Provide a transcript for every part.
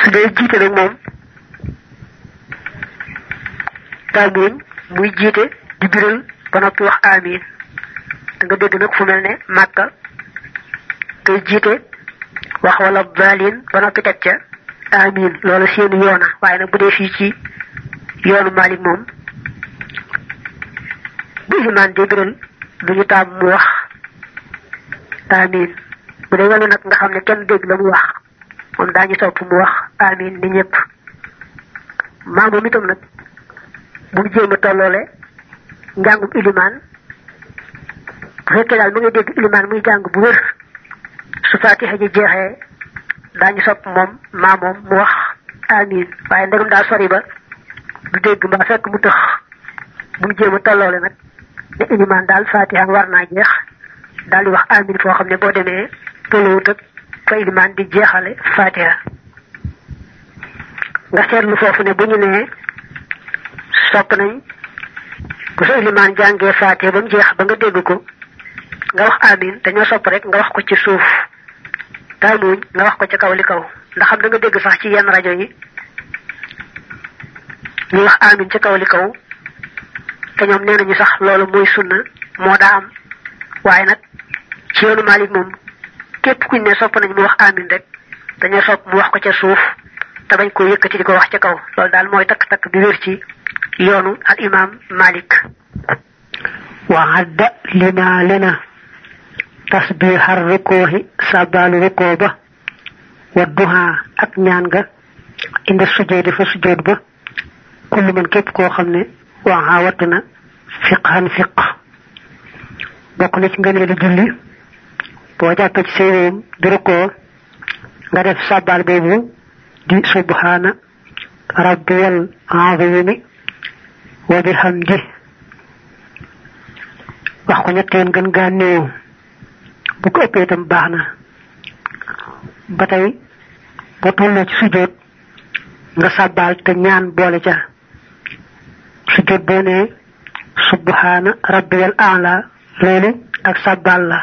su dee jiite nag moom taamuñ muy jiite di biral ba noppi wax amiin da nga dégg nag fu mel ne Màkka kay jiite wax wala baalin ba noppi teg ca amiin loolu seeni yoona waaye nag bu dee fii ci yoonu Maalik moom bu ilimaan di biral duñu taam mu wax amiin bu dee wàllu nag nga xam ne kenn dégg la mu wax moom daañu sopp mu wax amiin ni ñëpp maa moom itam nag bu mu jéem a tolloole njàngum ilimaan bu fekkee daal mu ngi dégg ilimaan muy jàng bu wér su Faatiha ji jeexee daañu sopp moom maa moom mu wax amiin waaye ndegam daal sori ba du dégg mbaa fekk mu tëx bu mu jéem a tolloole nag ne ilimaan daal Faatiha war naa jeex daal di wax amiin foo xam ne boo demee tolluwut ak fa ilimaan di jeexale Faatiha nga seetlu foofu ne bu ñu nee sopp nañ bu sa ilimaan jàngee Faatiha ba mu jeex ba nga dégg ko nga wax amiin dañoo sopp rek nga wax ko ci suuf taamuñ nga wax ko ca kaw li kaw ndax xam da nga dégg sax ci yenn rajo yi ñu wax amiin ca kaw li kaw te ñoom nee nañu sax loolu mooy sunna moo daa am waaye nag ci yoonu Maalik moom képp kuñ ne sopp nañ mu wax amiin rek dañoo sopp mu wax ko ca suuf te bañ ko yëkkati di ko wax ca kaw loolu daal mooy takk-takk bi wér ci yoonu al imam Malik wa hadda lima lena tasbihar rukuhi sabalu ruku ba wa duha ak ñaan nga inda sujudi fa sujud ba kullu man képp koo xam ne waa watna fiqhan fiq bokk na ci ngëneel di julli boo jàppee ci séeréem di rukkoo nga def sabal boobu di subhana rabbiyal azimi wa bihamdi wax ko ñetteen gën gaa néew bu ko ëppee itam baax na ba tey boo tolloo ci sujjóot nga sabal te ñaan boole ca sujjóot boo ne subhana rabbiyal a'la loolu ak sabal la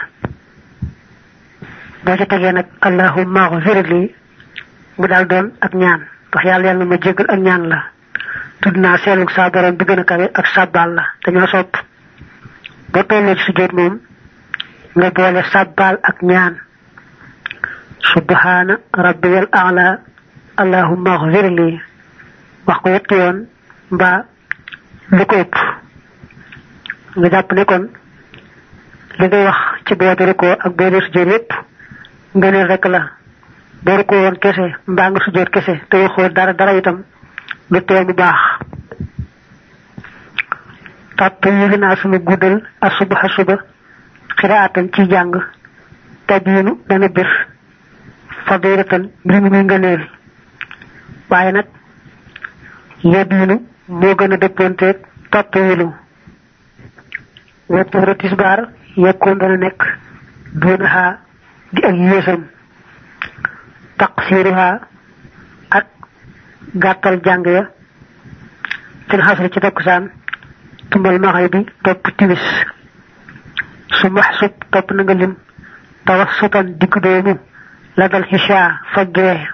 boo ca tegee nag allahumma ighfir li mu daal doon ak ñaan wax yàlla ma jéggal ak ñaan la tudd naa seelug saa borom bi gën a kawe ak sabbal la dañoo sopp boo tolloo ci sujjóot moom nga boole sabbal ak ñaan subhana rabbiyal a'la allahumma ighfir li wax ko yetti yoon mbaa lu ko ëpp nga jàpp ne kon li ngay wax ci boo di rukkoo ak boo di sujjóot yépp ngëneel rek la boo rukkoo woon kese mbaa nga sujjóot kese te waxoo dara itam lu tee mu baax tàpp yi naa sunu guddal asuba suba xiraatan ci jàng tabiinu dana bir fadilatan mbir mi muy ngëneel waaye nag yabiinu moo gën a dëppoonteeg topp yilu wettuura tisbaar yekkoon dana nekk duunaxaa di ak yéesam taqsiruha ak gàttal jàng ya fil xasri ci takkusaan tumbal maxribi topp timis su maxsub topp na nga lim tawassutan digg doomu la dal xisha faggee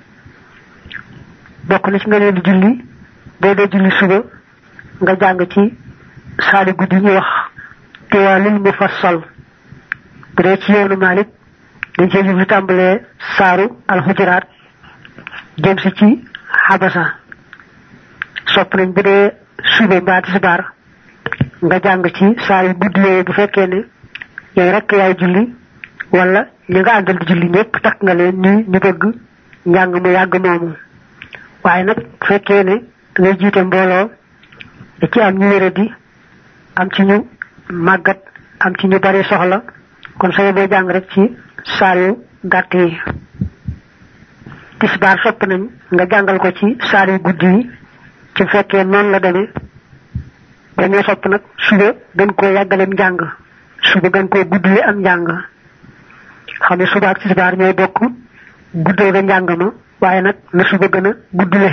bokk na ci nga leen di julli boo dee julli suba nga jàng ci saali guddi ñu wax tiwaalul mufassal bu dee ci yoonu Maalik dañ cee jublu tàmbalee saaru alxujuraat jëm si ci xabasa sopp nañ bu dee suba mbaa tisbaar nga jàng ci saar yu guddi yooyu bu fekkee ne yow rek yaay julli wala ñi nga àndal di julli ñëpp takk nga leen ñu bëgg njàng mu yàgg moomu waaye nag bu fekkee ne ngay jiite mbooloo da ci am ñu wéradi am ci ñu màggat am ci ñu bari soxla kon soo boo jàng rek ci saar yu gàtt yi tisbaar sopp nañ nga jàngal ko ci saar yu guddi yi ci fekkee noonu la demee dañoo sopp nag suba gën koo yàggaleem njàng suba gën koo guddale am njàng xam ne suba ak tisbaar ñooy bokk guddal ga njàng ma waaye nag na suba gën a guddale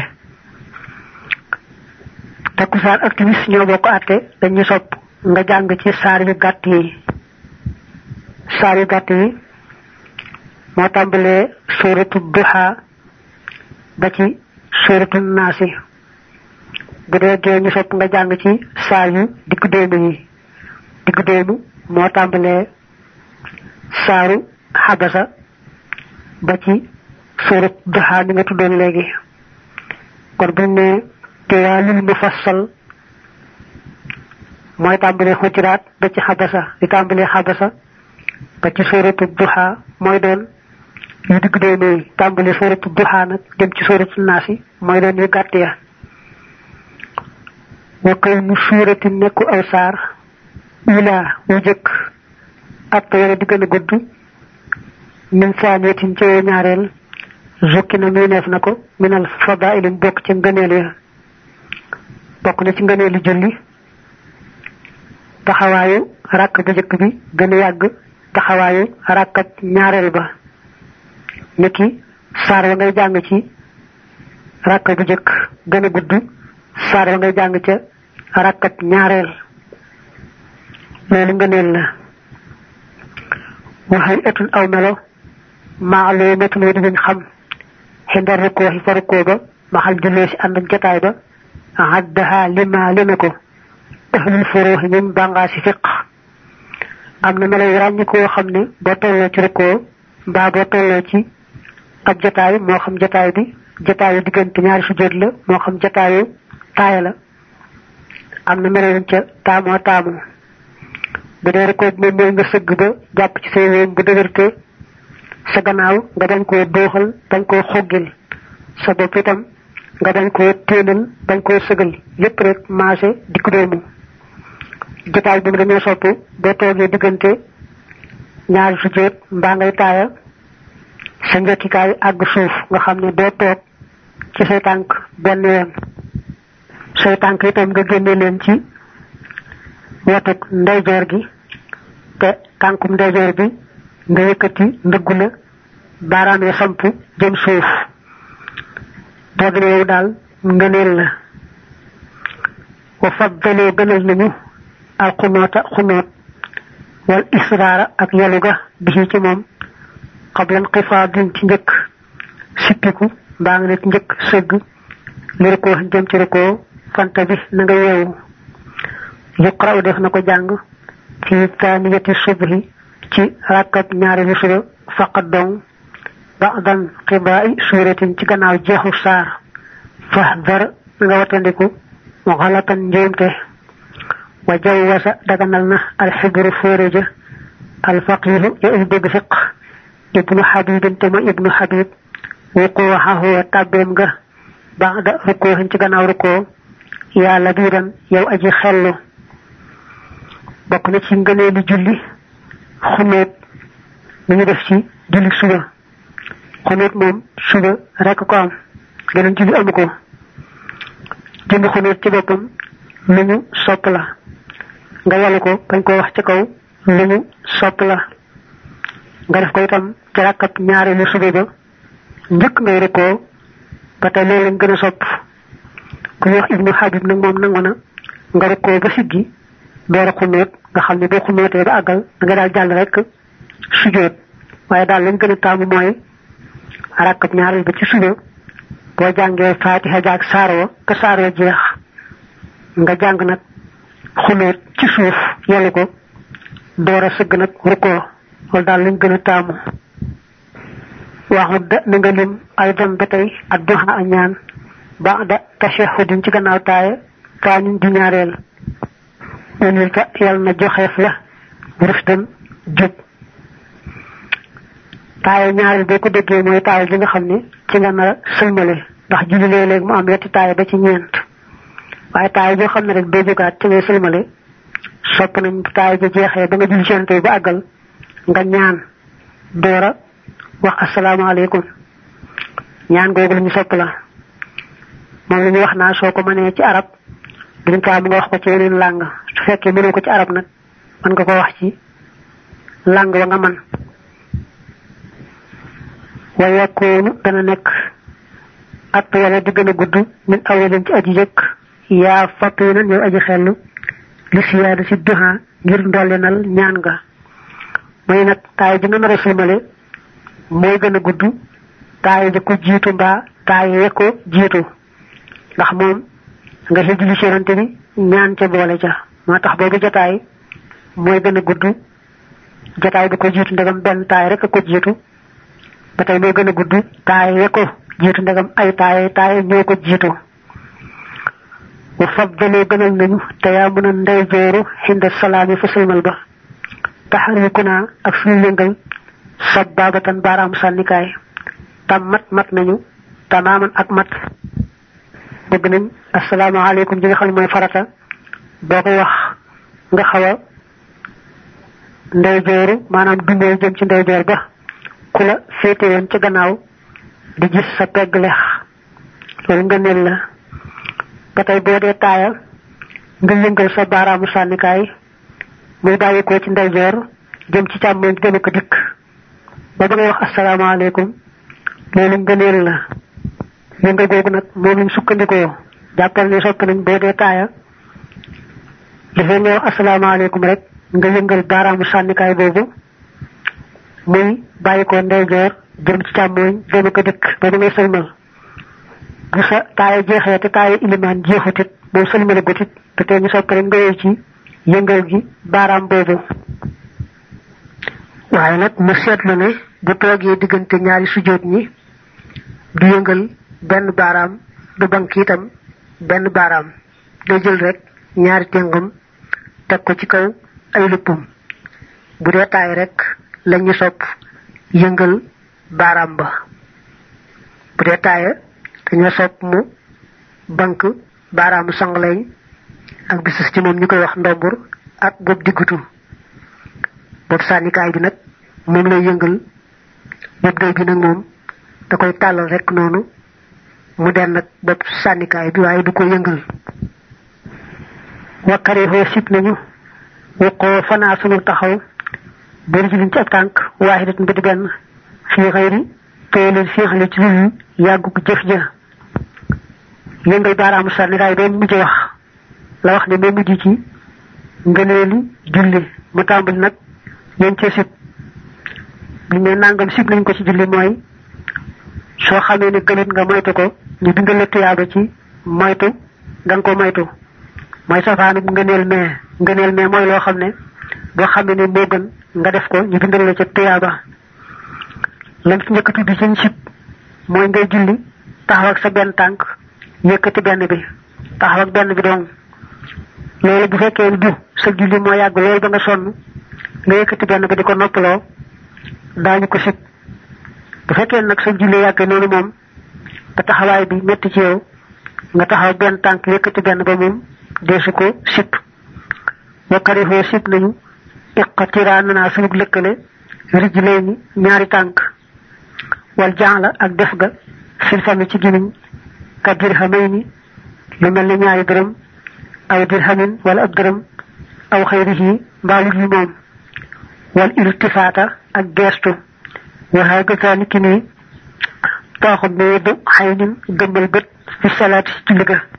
takkusaan ak timis ñoo bokk àtte dañuy sopp nga jàng ci saar yu gàtt yi moo tàmbalee suuratu duha ba ci suratul nasi bu dee gee ñu sopp nga jàng ci saar yu diggu doomu moo tàmbalee saaru xabasa ba ci surat duha ni nga tuddoon léegi kon buñ ne tiwaalul mufassal mooy tàmbalee xutiraat ba ci xabasa di tàmbalee xabasa ba ci suratu duha mooy doon yu digg doomu yi tàmbalee suratu duha nag dem ci suratu naasi mooy doon yu gàtt ya wa kay mu suurati nekku aw saar ila wu jëkk ak wala di gën a gudd min saaniyatin ci ñaareel zukki na muy neef na ko minal fadailin bokk ci ngëneel ya bokk na ci ngëneeli julli taxawaayu rakk bu jëkk bi gën a yàgg taxawaayu rakkab ñaareel ba niki saar wa ngay jàng ci rakk bu jëkk gën a gudd saar wa ngay jàng ca rakkab ñaareel loolu ngëneel la waxay etun aw melo maalumatun wa dinañ xam xindar rukkoo fa rukkoo ba maxal jullee si ànd ak jotaay ba haddaha lima li na ko ahlul furuuxi ñun bàngaa si fiq am na melo yu ràññi koo xam ne boo tolloo ci rukkoo mbaa boo tolloo ci ab jotaay moo xam jotaay bi jotaayu diggante ñaari sujjóot la moo xam jotaayu taaya la am na melo yuñ ca taamu bu dee rukkoo bi moom mooy nga sëgg ba jàpp ci say wéem bu dëgërte sa gannaaw nga bañ koo dooxal bañ koo xoggil sa bopp itam nga bañ koo téenal bañ koo sëgal yépp rek maase dikk doomu jotaay bi mu dañoo sopp boo toogee diggante ñaari sujjóot mbaa ngay taaya sa njekkikaay àgg suuf nga xam ne doo toog ci say tànk benn yoon say tànk itam nga génne leen ci wetuk ndeyjoor gi te tànkum ndeyjoor bi nga yëkkati ndëggu la baaraam ya samp jëm suuf toogin yow daal ngëneel la wa faddaloo gënal nañu al xunoot wal israara ak yalu ga bi ci moom xablan xifaadin ci njëkk sippiku mbaa nga ne ci njëkk sëgg li rukkoo jëm ci rukkoo fanta bi na nga yeewu yuqra'u def na ko jàng fi taaniyati subhi ci rakkab ñaareelu suba faqat dong ba'dan qibaa'i suuratin ci gannaaw jeexu saar fahdar nga watandiku xalatan njuumte wa jawwasa daganal na alxibru fóoreja alfaqihu ya dégg fiq ibnu xabibin te ma ibnu xabib wuquuxahu tàbbeem nga ba'da rukkoohin ci gannaaw rukkoo yaa labiiran yow aji xellu bokk na ci ngëneeli julli xuneet li ñu def ci julli suba xuneet moom suba rekk ko am geneen julli amu ko jënd xuneet ci boppam lu ñu sopp la nga yalu ko bañ koo wax ci kaw lu ñu sopp la nga def ko itam ci rakkab ñaareelu suba ba njëkk ngay rukkoo ba tey loolu lañ gën a sopp ku ñuy wax ibnu xabib nag moom nangu na nga rukkoo ba siggi door a xuneet nga xam ne boo xuneetee ba àggal da nga daal jàll rek sujjóot waaye daal lañ gën a taamu mooy rakkab ñaareel ba ci suba boo jàngee faatiha jaag saaroo ka saaroo jeex nga jàng nag xuneet ci suuf yàlla ko door a sëgg nag rukkoo loolu daal lañ gën a taamu waxut da na nga lim ay dem ba tey ak duha a ñaan ba da tashahudin ci gannaaw taaya taanin di ñaareel unil ka yàlla na joxeef la rusdan jub taaya ñaareel boo ko déggee mooy taaya bi nga xam ne ci nga nar a sëlmale ndax julli léeg-léeg mu am yetti taaya ba ci ñeent waaye taaya boo xam ne rek doo jógaat ci ngay sëlmale sopp nañ taaya ja jeexee ba nga julli ci ba àggal nga ñaan doora wax asalaamaaleykum ñaan googu la ñu sopp la moom la ñu wax naa soo ko mënee ci arab duñ kaa mu nga wax ko ci yeneen làng su fekkee mënoo ko ci arab nag mën nga ko wax ci làng wa nga man wa yakunu dana nekk at wala di gën a gudd min awalin ci aji jëkk yaa fatinan yow aji xellu li siyaada si duha ngir ndollenal ñaan nga mooy nag taay ji nga nar a sëlmale mooy gën a gudd taay ja ko jiitu mbaa taay ko jiitu ndax moom nga ci julli ci yonante bi ñaan ca boole ca moo tax boobu jotaay mooy gën a gudd jotaay bi ko jiitu ndegam benn taay rek ko jiitu ba tey mooy gën a gudd taay ko jiitu ndegam ay taay ñoo ko jiitu wa faddalu gënal nañu te yaa mën a ndey jooru xinda salaami fa sëlmal ba taxarikuna ak suñu yëngal sababatan baaraam sànnikaay tam mat nañu tamaaman ak mat bëgg nañ asalaamaaleykum ji nga xam ne mooy farata boo koy wax nga xaw a ndey jooru maanaam dundee jëm ci ndey joor ba ku la féete woon ci gannaaw di gis sa pegg lex loolu nga neel la ba tey boo dee taaya nga yëngal sa baaraamu sànnikaay muy bàyyi ko ci ndey joor jëm ci càmmoñ jëm ko dikk ba ba ngay wax asalaamaaleykum loolu nga neel la yëngal googu nag moom lañ sukkandikoo jàppal ne sopp nañ boo dee taaya dafay nga wax asalaamaaleykum rek nga yëngal baaraamu sànnikaay boobu muy bàyyi ko ndeyjoor jëm ci càmmooñ jëm ko dëkk ba da ngay sëlmal bu sa taaya jeexee te taaya ilimaan jeexutit moom sëlmale gutit te tey ñu sopp rek nga yow ci yëngal gi baaraam boobu waaye nag mu seetlu ne bu toogee diggante ñaari sujjóot ñi du yëngal benn baaraam du bank itam benn baaraam day jël rek ñaari téngam teg ko ci kaw ay luppum bu dee taay rek lañu sopp yëngal baaraam ba bu dee taaya dañoo sopp mu bank baaraamu sangaleñ ak bisis ci moom ñu koy wax ndombur ak bopp diggutu bopp sànnikaay bi nag moom lay yëngal bopp day bi nag moom da koy tàllal rek noonu mu den nag bopp sànnikaay bi waaye du ko yëngal wakkare foo sib nañu wuqoo fanaa sunu taxaw bari ci liñ ci ak tànk waaxidat mbidi benn fii xëyri toolil fiixale ci lu yàggu ko jëf ja yëngal baaraamu sànnikaay doon mujj wax la wax ne moo mujj ci ngëneeli julli mu tàmbali nag yéen cee sib li ne nangam sib nañ ko ci julli mooy soo xamee ne gënut nga moytu ko ñu bindal la tuyaaba ci moytu nga ko moytu mooy safaanu ngëneel mee mooy loo xam ne boo xamee ne moo gën nga def ko ñu bindal la ca tuyaaba lam ci njëkk tudd ci sib mooy ngay julli taxaw ak sa benn tànk yëkkati benn bi taxaw ak benn bi dong loolu bu fekkee ne du sa julli moo yàgg loolu ba nga sonn nga yëkkati benn bi di ko noppaloo daañu ko sib bu fekkee nag sa julli yàgg noonu moom te taxawaay bi metti ci yow nga taxaw benn tànk yëkkati benn ba moom deesu ko sib wakkari foo sib nañu iqtira nanaa sunug lëkkale rijlay ni ñaari tànk wal jaala ak def ga fil fami ci gimiñ ka dirhamay ni lu mel ni ñaari dërëm aw dirhamin wala ab dërëm aw xayrihi mbaalut yi moom wal iltifaata ak geestu waxaa gësaani ki nii taaxut ne yeddu xay nin gëmmal bët fi salaati ci julli ga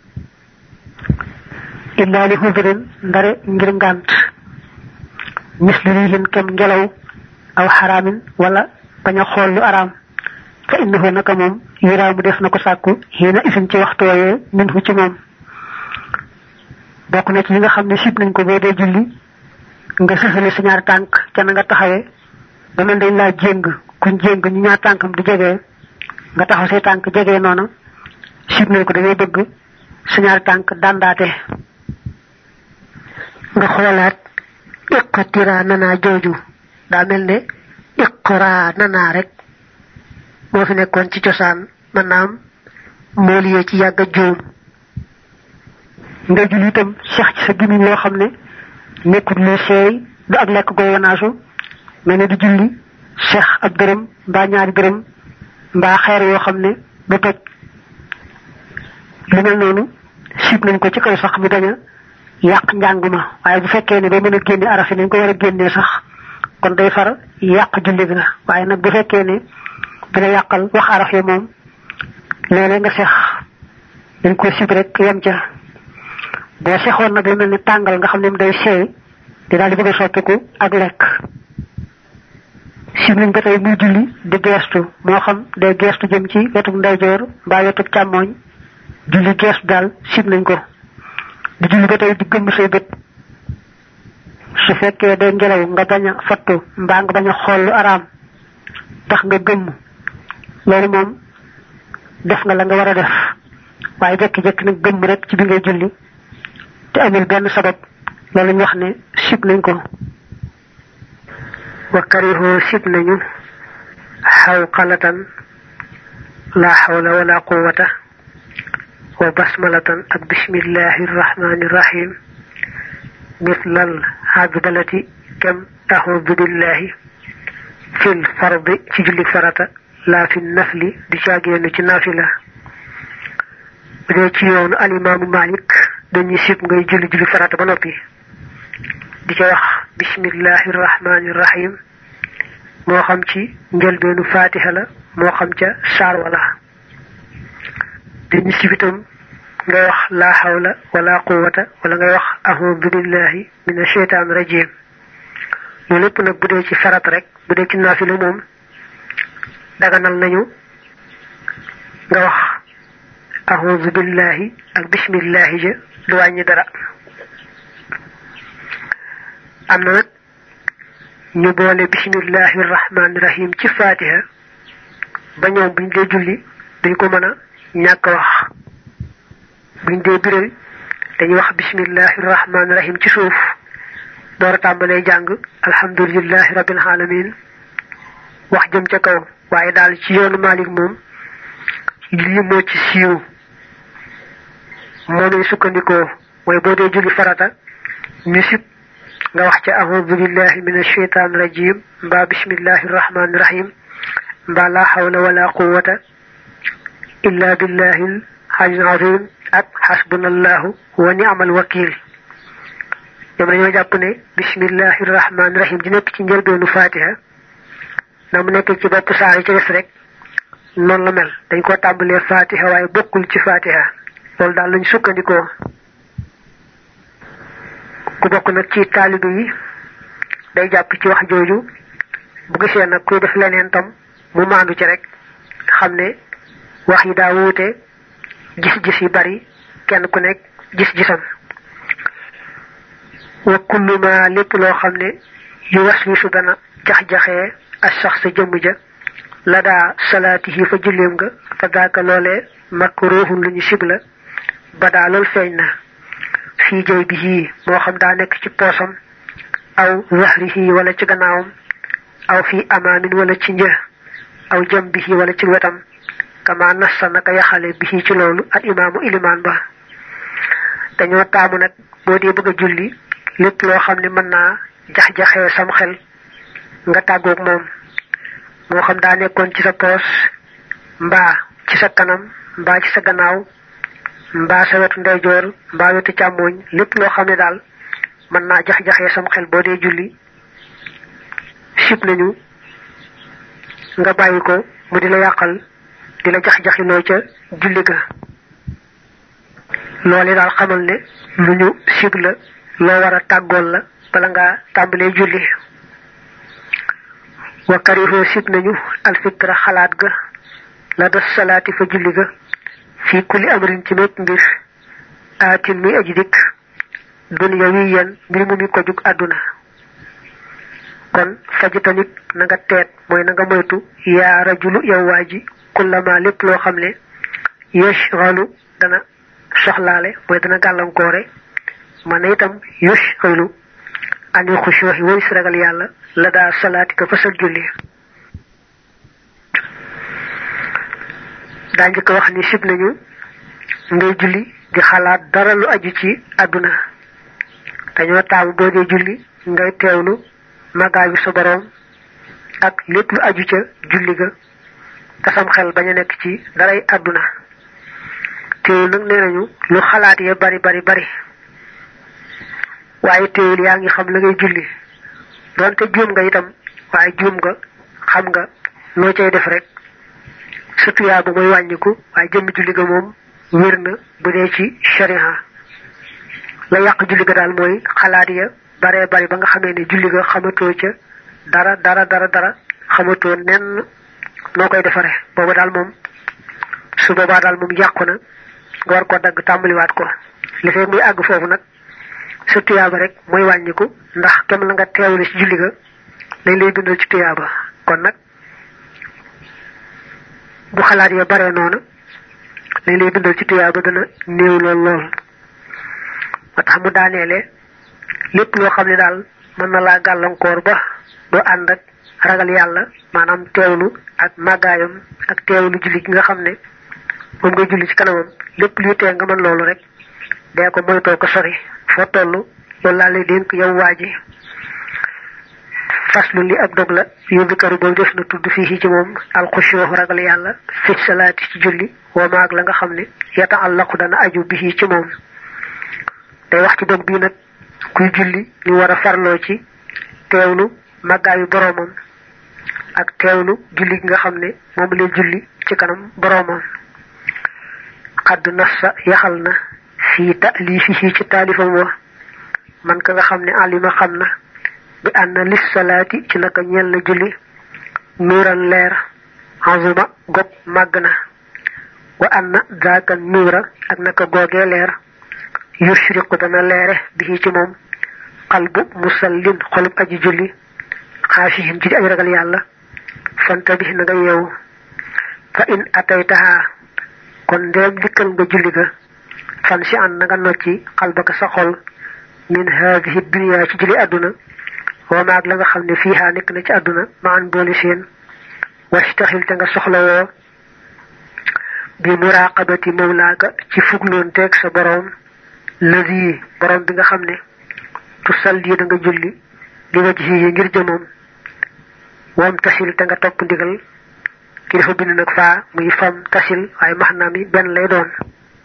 illaa li xudurin ndare ngir ngànt misli rihin kem ngelaw aw xaraamin wala bañ a xool lu araam fa innahu naka moom yiraamu def na ko sàkku xiina isin ci waxtu wooyee min fu ci moom bokk na ci yi nga xam ne sib nañ ko boo dee julli nga sësale sa ñaari tànk ca na nga taxawee ba mel dañ laa jéng kuñ jéng ñu ñaar tànkam di jegee nga taxaw say tànk jegee noonu sib nañ ko dañoo bëgg sa ñaari tànk dandaate nga xoolaat iqtira nanaa jooju daa mel ne iqra nanaa rek moo fi nekkoon ci cosaan maanaam moo liyee ci yàgg a juum nga julli itam sax ci sa gimiñ loo xam ne nekkut lu seey du ak lekk goy wanaasu mel ne di julli seex ab dërëm mbaa ñaari dërëm mbaa xeer yoo xam ne du toj lu mel noonu sib nañ ko ci kaw sax mi daña yàq njàng ma waaye bu fekkee ne day mën a génne araf yi nañ ko war a génnee sax kon day far yàq julli bi la waaye nag bu fekkee ne dina yàqal wax araf yi moom léeg-léeg nga seex dañ ko sib rek yem ca boo seexoon nag lu mel ni tàngal nga xam ne day seey di daal di bëgg a soppiku ak lekk sib nañ ba tey muy julli di gestu moo xam day gestu jëm ci wetu ndeyjoor mbaa wetu càmmooñ julli gestu daal sib nañ ko di julli ba tey di gëmm say bët su fekkee day ngelaw nga bañ a fattu mbaa nga bañ a xool lu araam tax nga gëmm loolu moom def nga la nga war a def waaye jekki-jekki nag gëmm rek ci bi ngay julli te amul benn sabab loolu ñu wax ne sib nañ ko wa karihu sib nañu xawqalatan la hawla wala quwwata wa basmalatan ak bismillahi rahmani rahim mislal abdalati kam a'udhu billahi fil fardi ci julli farata la fi nafli di caagéenu ci nafila bu dee ci yoonu alimaamu Malik dañuy sib ngay julli farata ba noppi di ca wax bismillahi rahmani rahim moo xam ci njëlbeenu fatiha la moo xam ca saar wala dañuy sib itam ngay wax la hawla wala quwwata wala ngay wax a'udhu billahi minash shaitanir rajim loolu lépp nag bu dee ci farata rek bu dee ci naafila moom daganal nañu nga wax a'udhu billahi ak bismillahi ja du wàññi dara am na nag ñu boole bismillahi rahmani rahim ci fatiha ba ñoom buñ dee julli dañ ko mën a ñàkk wax buñ dee biral dañuy wax bismillahi rahmani rahim ci suuf door a tàmbalee jàng alhamdulillahi rabbil alamin wax jëm ca kaw waaye daal ci yoonu Malik moom lii moo ci siiw moomay sukkandikoo mooy boo dee julli farata ñu sib nga wax ca a'udhu billahi minash shaitanir rajim mbaa bismillahir rahmanir rahim mbaa la hawla wala quwwata illa billahil aliyyil azim ak hasbunallahu wa ni'mal wakil ñoom dañoo jàpp ne bismillahir rahmanir rahim di nekk ci njëlbeenu fatiha na mu nekk ci bopp saar yi ci des rek noonu la mel dañ ko tàmbalee fatiha waaye bokkul ci fatiha loolu daal lañ sukkandikoo ku bokk nag ci taalibe yi day jàpp ci wax jooju bu gisee nag kuy def leneen tam mu maandu ci rek xam ne wax yi daa wuute gis-gis yi bari kenn ku nekk gis-gisam wa kullu ma lépp loo xam ne yu waswisu dana jax-jaxee as sax sa jëmm ja la daa salaatihi fa julleem nga fa daaka loolee makruhun lu ñu sibla ba daa lool feeñ na fii jay bi yii moo xam daa nekk ci poosam aw zahrihi wala ci gannaawam aw fii amaamin wala ci një aw jam bi yii wala ci wetam kama nassa naka yaxale bi ci loolu al imaamu ilimaan ba dañoo taamu nag boo dee bëgg a julli lépp loo xam ne mën naa jax-jaxee sam xel nga tàggoog moom moo xam daa nekkoon ci sa poos mbaa ci sa kanam mbaa ci sa gannaaw mbaa sa wetu ndeyjoor mbaa wetu càmmooñ lépp loo xam ne daal mën naa jax-jaxee sam xel boo dee julli sib nañu nga bàyyi ko mu di la yàqal di la jax-jaxi loo ca julli ga loolu daal xamal ne lu ñu sib la loo war a tàggool la bala ngaa tàmbalee julli wa karihu sib nañu alfikra xalaat ga la des salaati fa julli ga fii kulli amrin ci mépp mbir aatin muy aji dikk dunya wiyan mbir mu mi ko jug àdduna kon fajitanit na nga teet mooy na nga moytu yaa rajulu yow waa ji kullama lépp loo xam ne yashghalu dana soxlaale mooy dana gàllankoore man itam yashghalu ani xushuhi way ragal yàlla la daa salaati ka fa sa julli daa njëkk wax ni sib nañu ngay julli di xalaat dara lu aju ci àdduna dañoo taamu boo dee julli ngay teewlu màggaay bi sa boroom ak lépp lu aju ca julli ga te sam xel bañ a nekk ci daray àdduna teewul nag nee nañu lu xalaat ya bari waaye teewul yaa ngi xam la ngay julli doonte juum nga itam waaye juum nga xam nga loo cay def rek surtout yaa bu mooy wàññiku waaye jëmm julli ga moom wér na bu dee ci sharia la yàq julli ga daal mooy xalaat ya bari ba nga xamee ne julli ga xamatoo ca dara xamatoo nen noo koy defare booba daal moom su boobaa daal moom yàqu na nga war ko dagg tàmbaliwaat ko li fee muy àgg foofu nag sa tuyaaba rek mooy wàññiku ndax kem la nga teewlu ci julli ga lañ lay bindal ci tuyaaba kon nag bu xalaat ya bare noonu lañ lay bindal ci tuyaaba dana néew lool lool ba tax mu daaneele lépp loo xam ne daal mën na laa gàllankoor ba doo ànd ak ragal yàlla maanaam teewlu ak màggaayam ak teewlu julli gi nga xam ne moom ngay julli ci kanamam lépp luy tee nga mën loolu rek dee ko moytoo ko sori foo toll loolu laa lay dénk yow waa ji faslu li ab dog la yu bikaru boobu def na tudd fii ci moom alxushuu ragal yàlla fi salaati ci julli wa maag la nga xam ne yataallaqu dana aju bi ci moom day wax ci dog bii nag kuy julli ñu war a farloo ci teewlu màggaayu boroomam ak teewlu julli gi nga xam ne moom lay julli ci kanam boroomam xadd nafsa yaxal na fii taalifihi ci taalifam wa man ka nga xam ne alima xam na bi ànna lis salaati ci naka ñel na julli nuuran leer azuma gog màgg na wa ànna zaaka nuura ak naka googee leer yushriqu dana leere bi ci moom qalbu musallin xolub aji julli xaasihim ci di ay ragal yàlla fanta bi na nga yeewu fa in ataytaha kon ndeem dikkal nga julli ga fan si an na nga nocci xalbaka sa xol min haadihi dunya ci julli àdduna wa maag la nga xam ne fiiha nekk na ci àdduna ma an boole seen wastaxil te nga soxlawoo bi muraqabati mawlaaka ci fugloon teeg sa boroom lazi boroom bi nga xam ne tusalli da nga julli li wajhi ngir jëmoom wam tasil te nga topp ndigal ki dafa bind nag faa muy fam tasil waaye maxnaam yi benn lay doon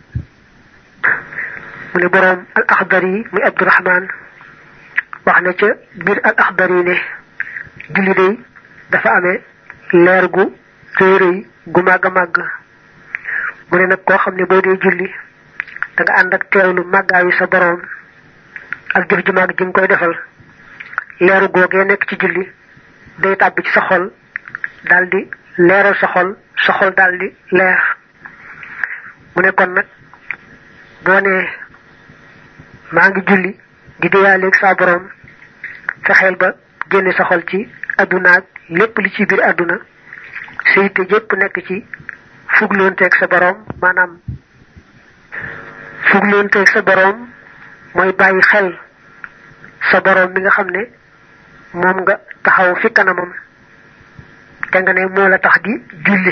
mu ne boroom al axdari muy abdurahman wax na ca biir al axdari ne julli day dafa amee leer gu rëy gu màgg a màgg mu ne nag koo xam ne boo dee julli da nga ànd ak teewlu màggaayu sa boroom ak jëf ju màgg ji nga koy defal leeru googee nekk ci julli day tàbbi ci sa xol daldi leeral sa xol daldi leer mu ne kon nag boo nee maa ngi julli di déyaaleeg sa boroom fexeel ba génne sa xol ci àdduna ak lépp li ci biir àdduna sa yitte jépp nekk ci fugloonteeg sa boroom maanaam fugloonteeg sa boroom mooy bàyyi xel sa boroom mi nga xam ne moom nga taxaw fi kanamam te nga ne moo la tax di julli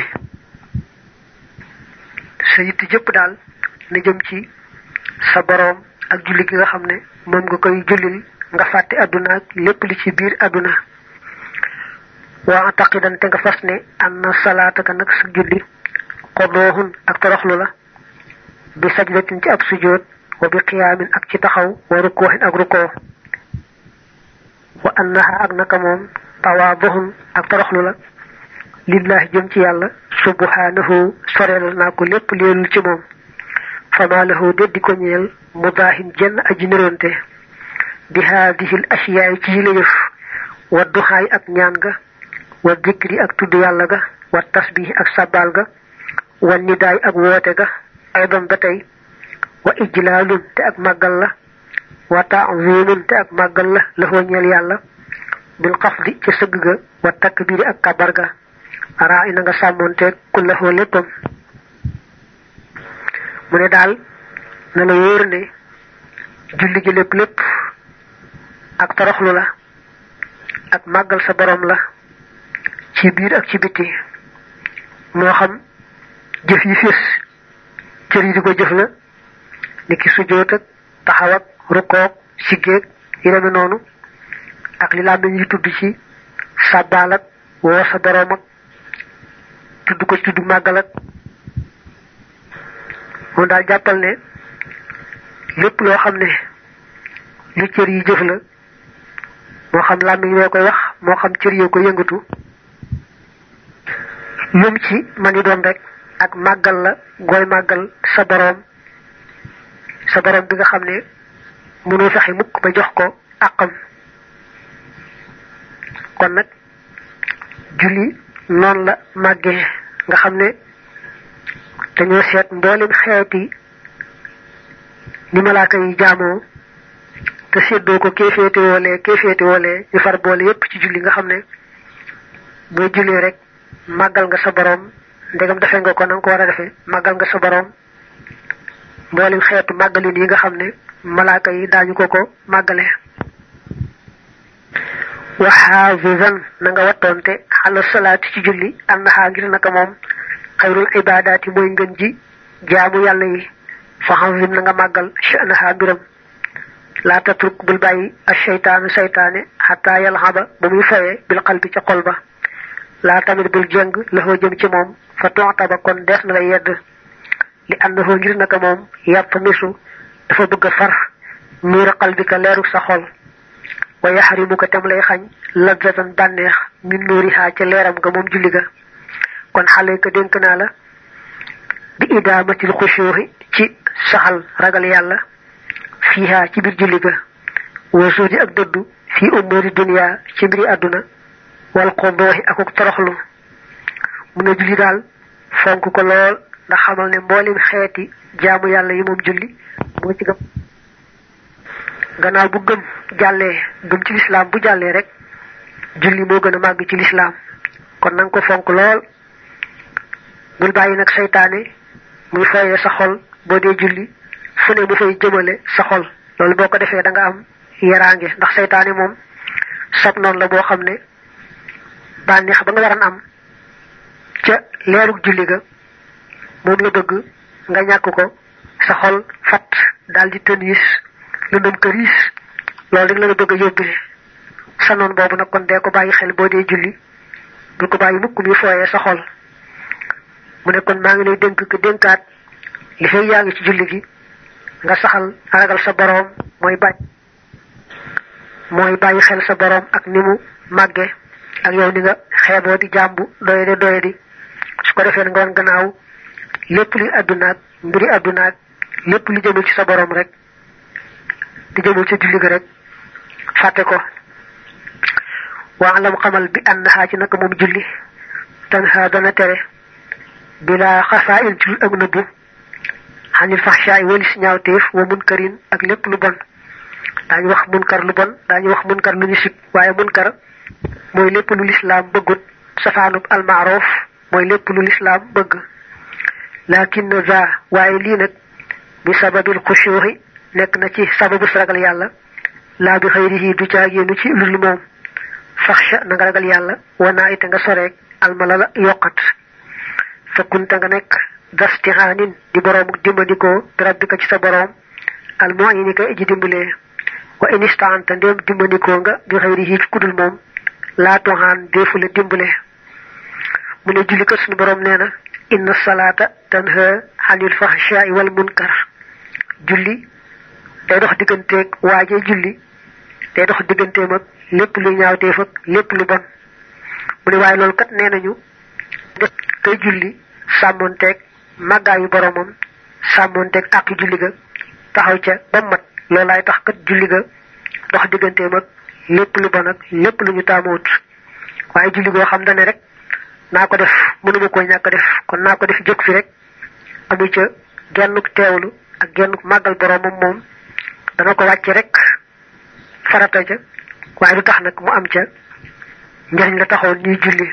sa yitte jépp daal na jëm ci sa boroom ak julli gi nga xam ne moom nga koy jullil nga fàtte àdduna ak lépp li ci biir àdduna waa taqidan te nga fas ne anna salaataka nag sa julli qodoohun ak toroxlu la bi sajdatin ci ab sujjóot wa bi qiyaamin ak ci taxaw wa rukoohin ak rukoo wa annaha ak naka moom tawaaduhun ak toroxlu la lillahi jëm ci yàlla subhanahu soreel naa ko lépp leelul ci moom fama lahu deddi ko ñeel mudaahin jenn aji nironte bi haadihi l asiyaay ci yile yëf wa duxaay ak ñaan ga wa dikri ak tudd yàlla ga wa tasbih ak sabal ga wa nidaay ak woote ga aydan ba tey wa ijlaalun te ak màggal la wa ta'zimun te ak màggal la la ñeel yàlla bil xafdi ci sëgg ga wa takbiri ak kabar ga araa ina nga sàmmoonteeg kullahu léppam mu ne daal na la wóor ne julli gi lépp ak toroxlu la ak màggal sa borom la ci biir ak ci biti moo xam jëf yi fés cër yi di ko jëf la ni ki sujjóot ak taxaw ak rukkoog siggeeg yi deme noonu ak li làmmiñ yi tudd ci sàbbaal ak woo sa borom ak tudd ko ci tudd màggal ak moom daal jàppal ne lépp loo xam ne li cër yi jëf la moo xam làmmiñ woo koy wax moo xam cër yoo ko yëngatu lum ci mani doon rek ak màggal la gooy màggal sa boroom bi nga xam ne mënoo fexe mukk ba jox ko àqam kon nag julli non la màggee nga xam ne dañoo seet mboolem xeeti ni malaaka yi jaamoo te séddoo ko kéeféete woole ñu far boole yépp ci julli nga xam ne boo jullee rek màggal nga sa borom ndegam defe nga ko nanga ko war a defe màggal nga sa borom mboolem xeetu màggalin yi nga xam ne malaaka yi daañu ko màggale wa xaafizan na nga wattoonte xala salaati ci julli annaha ngir naka moom xayrul ibadaati mooy ngën ji jaamu yàlla yi fa xazim na nga màggal sha'naha mbiram la tatruk bul bàyyi asheytaanu seytaane xataa yalxaba ba muy fawee bil qalbi ca xol ba laa tamit bul jeng laxoo jëm ci moom fa toxtaba kon des na la yedd li annahu ngir naka moom yàpp misu dafa bëgg a far nuura qalbika leeruk sa xol wa yaxrimuka tem lay xañ lazzatan bànneex min nuurihaa ca leeram nga moom julli ga kon xale ka dénk naa la bi idaamatil xushuuxi ci saxal ragal yàlla fiiha ci biir julli ga wa zuhdi ak dëddu fii umuri dunya ci mbiri àdduna wal xudooxi akuk toroxlu mu ne julli daal fonk ko lool ndax xamal ne mboolem xeeti jaamu yàlla yi moom julli moo ci gëm gannaaw bu gëm jàllee gëm ci lislaam bu jàllee rek julli moo gën a màgg ci lislaam kon nanga ko fonk lool bul bàyyi nag seytaane muy fayee sa xol boo dee julli fu ne mu fay jëmale sa xol loolu boo ko defee da nga am yaraange ndax seytaane moom sab noonu la boo xam ne bànneex ba nga waran am ca leerug julli ga moom la bëgg nga ñàkk ko sa xol fat daal di tëniis lu ndëm këriis loolu rek la bëgg a yóbbee sa noon boobu nag kon dee ko bàyyi xel boo dee julli bul ko bàyyi mukk muy fooyee sa xol mu ne kon maa ngi lay dénk ko dénkaat li fay yaa ngi ci julli gi nga saxal ragal sa boroom mooy bàyyi xel sa boroom ak ni mu màgge ak yow ni nga xeeboo di jàmbu doye di su ko defee nga wan gannaaw lépp luy àddunaak mbiri àddunaak lépp lu jëmul ci sa boroom rek di jëmul ci julli gi rek fàtte ko waalam xamal bi annaha ci naka moom julli tanha dana tere bila xasaa il ci ak nëbbu xanil faxshaay walis ñaawteef wa munkarin ak lépp lu bon daañu wax munkar lu bon daañu wax munkar lu ñu sib waaye munkar mooy lépp lu lislaam bëggut safaanub almaaroof mooy lépp lu lislaam bëgg lakin za waaye lii nag bi sababil xushuuxi nekk na ci sababu ragal yàlla laa bi xëyrihi du caagéenu ci lu moom faxsha na nga ragal yàlla wanaa ite nga soreeg almalala yokkat fakkunta nga nekk dastihaanin di boroomuk dimbandikoo bi rabbika ci sa boroom almu'ini ka ji dimbalee wa in istaanta ndéem dimbandikoo nga bi xëyrihi ci kudul moom laa toxaan deefu la dimbale mu ne julli kat suñu boroom nee na inna salaata tanha anil fahshaai wal munkar julli day dox digganteeg waajee julli day dox digganteem ak lépp lu ñaawteef ak lépp lu bon mu ne waaye loolu kat nee nañu def kay julli sàmmonteeg màggaayu boromam sàmmonteeg àq julli ga taxaw ca ba mat loolaay tax kat julli ga dox digganteem ak lépp lu bon ak lépp lu ñu taamoot waaye julli goo xam dane rek naa ko def mënuma koo ñàkk def kon naa ko def jóg fi rek amu ca gennuk teewlu ak gennuk màggal boromam moom dana ko wàcce rek farata ja waaye du tax nag mu am ca njariñ la taxoon ñuy julli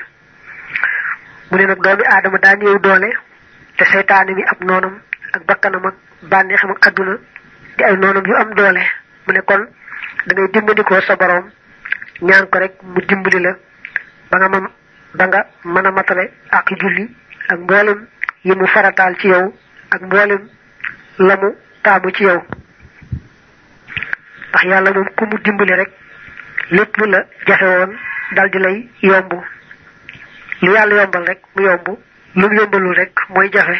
mu ne nag doomi aadama daa néew doole te seytaane mi ab noonam ak bakkanam ak bànneexam ak adduna di ay noonam yu am doole mu ne kon da ngay dimbandikoo sa boroom ñaan ko rek mu dimbali la ba nga mën a matale ak julli ak mboolem yi mu farataal ci yow ak mboolem la mu taamu ci yow ndax yàlla moom ku mu dimbali rek lépp lu la jafe woon dal di lay yomb lu yàlla yombal rek mu yomb lu mu yombalul rek mooy jafe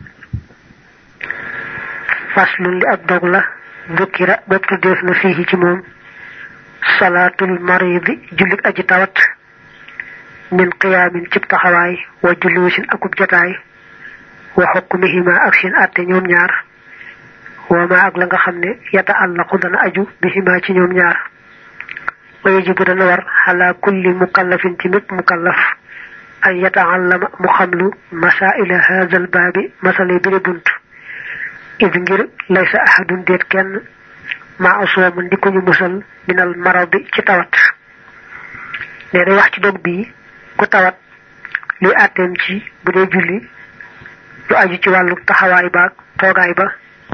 faslun li ab dog la dukkira bopp tuddeef na fii ci moom salaatul maridi jullit aji tawat min qiyaamin cib taxawaay wa juluusin akub jataay wa xukmihima ak seen àtte ñoom ñaar wa ma ak la nga xam ne yata àllaqu dana aju bihima ci ñoom ñaar wa yajibu dana war xalaa kulli mukallafin ci mépp mukallaf an yataallama mu xamlu masaila hadha al babi masale bi buntu id ngir laysa ahadun det kenn ma asoomun di ko ñu musal minal maradi ci tawat ne day wax ci dog bi ku tawat li atem ci bu dee julli du aju ci wàllu taxawaay ba toogaay ba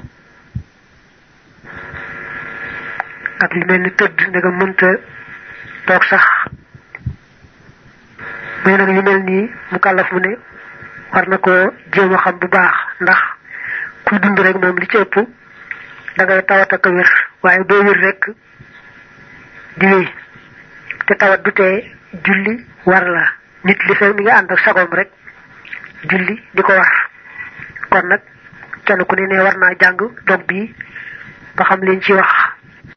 ak li mel ni tëdd nga mënta toog sax mais nag yu mel nii mu kàllaf mu ne war na koo jéem a xam bu baax ndax kuy dund rek moom li ci ëpp da ngay tawat ak wér waaye doo wér rek di wéy te tawat du tee julli war la nit li fekk mi nga ànd ak sagoom rek julli di ko war kon nag kenn ku ne war naa jàng dog bi ba xam liñ ci wax